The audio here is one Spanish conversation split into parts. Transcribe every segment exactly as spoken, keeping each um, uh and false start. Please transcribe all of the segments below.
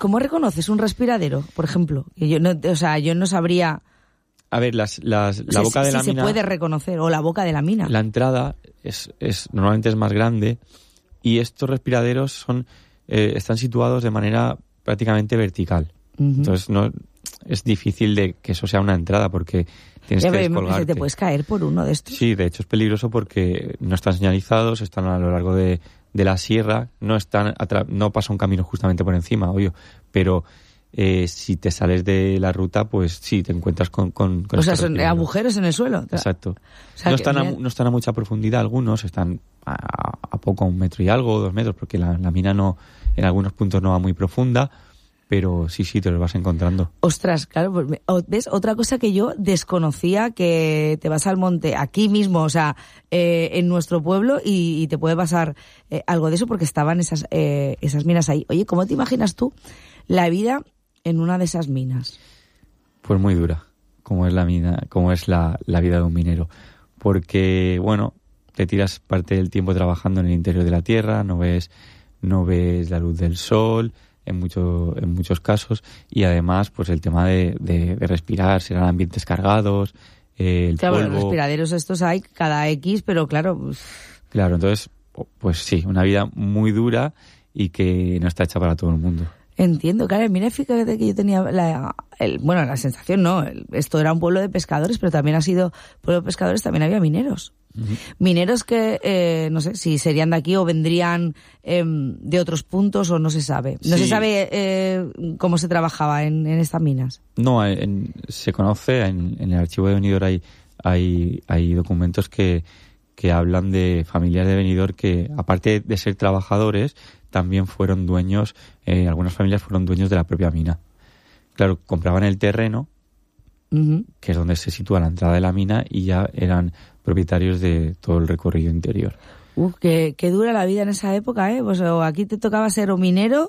¿cómo reconoces un respiradero, por ejemplo? Yo no, o sea, yo no sabría... A ver, las, las, la o sea, boca si, de la si mina... se puede reconocer, o la boca de la mina. La entrada es, es normalmente es más grande y estos respiraderos son eh, están situados de manera prácticamente vertical. Uh-huh. Entonces no es difícil de que eso sea una entrada porque tienes ya, que pero descolgarte. ¿te puedes caer por uno de estos? Sí, de hecho es peligroso porque no están señalizados, están a lo largo de, de la sierra, no están atra- no pasa un camino justamente por encima, obvio, pero eh, si te sales de la ruta, pues sí, te encuentras con... con, con o sea, son agujeros en el suelo. Exacto. O sea, no, que, están a, no están a mucha profundidad algunos, están a, a poco, a un metro y algo, dos metros, porque la, la mina no en algunos puntos no va muy profunda, pero sí, sí, te los vas encontrando. Ostras, claro, ¿ves? Otra cosa que yo desconocía, que te vas al monte aquí mismo, o sea, eh, en nuestro pueblo y, y te puede pasar eh, algo de eso porque estaban esas, eh, esas minas ahí. Oye, ¿cómo te imaginas tú la vida en una de esas minas? Pues muy dura, como es la mina, como es la, la vida de un minero. Porque, bueno, te tiras parte del tiempo trabajando en el interior de la tierra, no ves, no ves la luz del sol, en mucho, en muchos casos, y además, pues el tema de, de, de respirar, serán ambientes cargados, eh, el claro, polvo. Los respiraderos estos hay cada X, pero claro. Pues... Claro, entonces, pues sí, una vida muy dura y que no está hecha para todo el mundo. Entiendo, claro, mira, fíjate que yo tenía la, el, bueno, la sensación, no, el, esto era un pueblo de pescadores, pero también ha sido pueblo de pescadores, también había mineros. Uh-huh. Mineros que, eh, no sé, si serían de aquí o vendrían eh, de otros puntos o no se sabe. No sí. se sabe eh, cómo se trabajaba en, en estas minas. No, en, se conoce, en, en el archivo de Benidorm hay, hay, hay documentos que, que hablan de familias de Benidorm que, aparte de ser trabajadores, también fueron dueños, eh, algunas familias fueron dueños de la propia mina. Claro, compraban el terreno, uh-huh. que es donde se sitúa la entrada de la mina, y ya eran propietarios de todo el recorrido interior. Uf, qué, qué dura la vida en esa época, ¿eh? Pues o aquí te tocaba ser o minero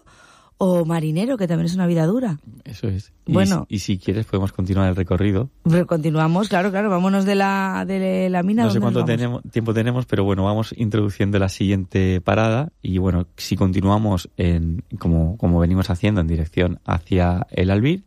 o marinero, que también es una vida dura. Eso es. Bueno, y, y si quieres podemos continuar el recorrido. Pero continuamos, claro, claro, vámonos de la de la mina. No sé cuánto tenemos, tiempo tenemos, pero bueno, vamos introduciendo la siguiente parada y bueno, si continuamos en como, como venimos haciendo en dirección hacia el Albir,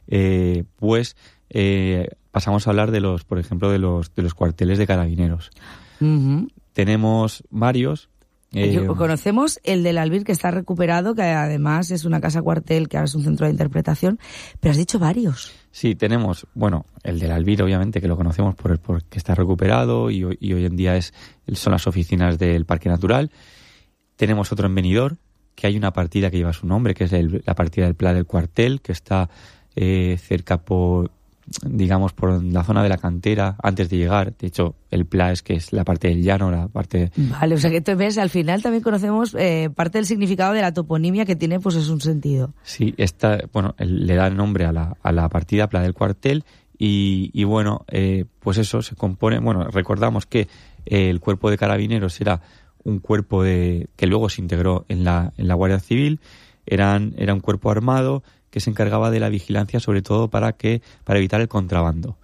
eh, pues eh, pasamos a hablar de los, por ejemplo, de los de los cuarteles de carabineros. Uh-huh. Tenemos varios. Eh, Conocemos el del Albir, que está recuperado, que además es una casa cuartel, que ahora es un centro de interpretación, pero has dicho varios. Sí, tenemos, bueno, el del Albir, obviamente, que lo conocemos por el porque está recuperado y, y hoy en día es son las oficinas del Parque Natural. Tenemos otro en Benidorm, que hay una partida que lleva su nombre, que es el, la partida del Pla del Cuartel, que está eh, cerca por... digamos, por la zona de la cantera, antes de llegar. De hecho, el Pla es que es la parte del llano, la parte... Vale, o sea que tú ves, al final también conocemos eh, parte del significado de la toponimia que tiene, pues es un sentido. Sí, esta, bueno, le da el nombre a la, a la partida Pla del Cuartel y, y bueno, eh, pues eso se compone... Bueno, recordamos que eh, el cuerpo de carabineros era un cuerpo de que luego se integró en la, en la Guardia Civil, eran, era un cuerpo armado que se encargaba de la vigilancia, sobre todo para que para evitar el contrabando.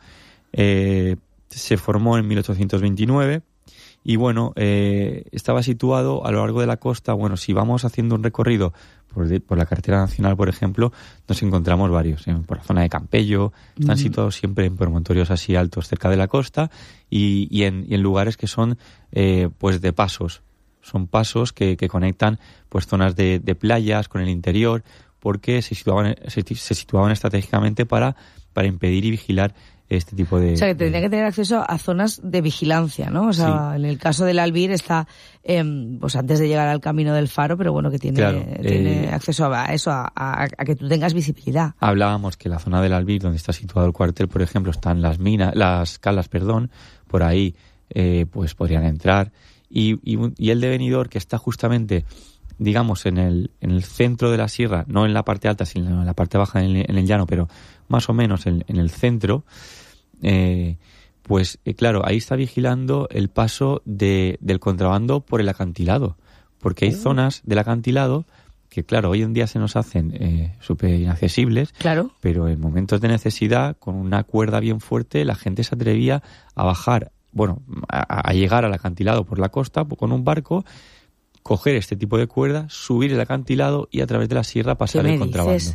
Eh, se formó en mil ochocientos veintinueve y bueno, eh, estaba situado a lo largo de la costa. Bueno, si vamos haciendo un recorrido por, de, por la carretera nacional, por ejemplo, nos encontramos varios, eh, por la zona de Campello, están uh-huh. situados siempre en promontorios así altos cerca de la costa y, y, en, y en lugares que son eh, pues de pasos, son pasos que, que conectan pues zonas de, de playas con el interior, porque se situaban, se, se situaban estratégicamente para, para impedir y vigilar este tipo de... O sea, que tendría de... que tener acceso a zonas de vigilancia, ¿no? O sea, sí. En el caso del Albir está, eh, pues antes de llegar al camino del faro, pero bueno, que tiene, claro, tiene eh, acceso a eso, a, a, a que tú tengas visibilidad. Hablábamos que la zona del Albir, donde está situado el cuartel, por ejemplo, están las minas, las calas, perdón, por ahí, eh, pues podrían entrar. Y, y, y el de Benidorm, que está justamente... digamos, en el en el centro de la sierra, no en la parte alta, sino en la parte baja, en el, en el llano, pero más o menos en, en el centro, eh, pues eh, claro, ahí está vigilando el paso de, del contrabando por el acantilado, porque hay uh. zonas del acantilado que, claro, hoy en día se nos hacen eh, súper inaccesibles, claro. pero en momentos de necesidad, con una cuerda bien fuerte, la gente se atrevía a bajar, bueno, a, a llegar al acantilado por la costa con un barco, coger este tipo de cuerda, subir el acantilado y a través de la sierra pasar el contrabando.